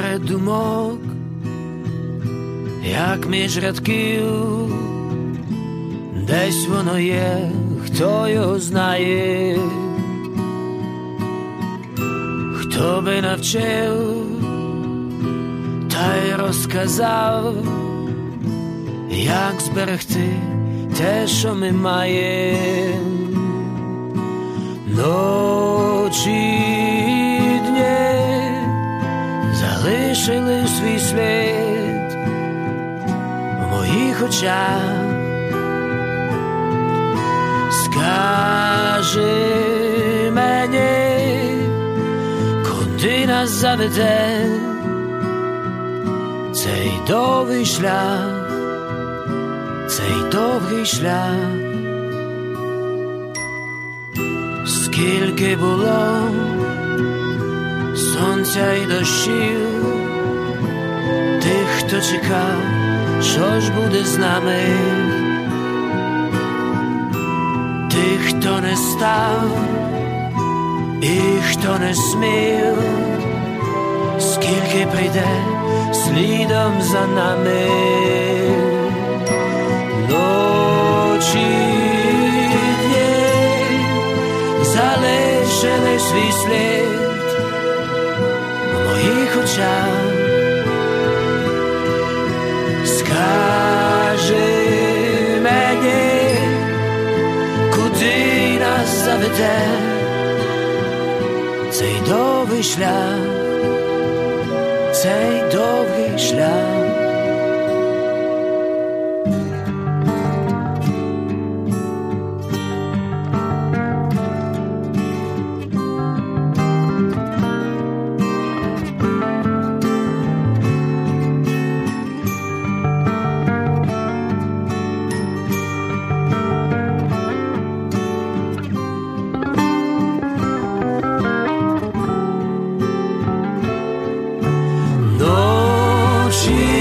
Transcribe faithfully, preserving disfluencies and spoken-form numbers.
серед думок, як між рядків, десь воно є, хто його знає, хто би навчив та й розказав, як зберегти те, що ми маємо. Ночі й дні залишили свій слід в моїх очах. Скажи мені, куди нас заведе цей довгий шлях, цей довгий шлях. Скільки було сонця й дощів, тих, хто чекав, що ж буде з нами, тих, хто не став і хто не смів, скільки прийде слідом за нами. Ночі залишили свій слід в моїх очах. Скажи мені, куди нас заведе цей довгий шлях, цей довгий шлях. Ночі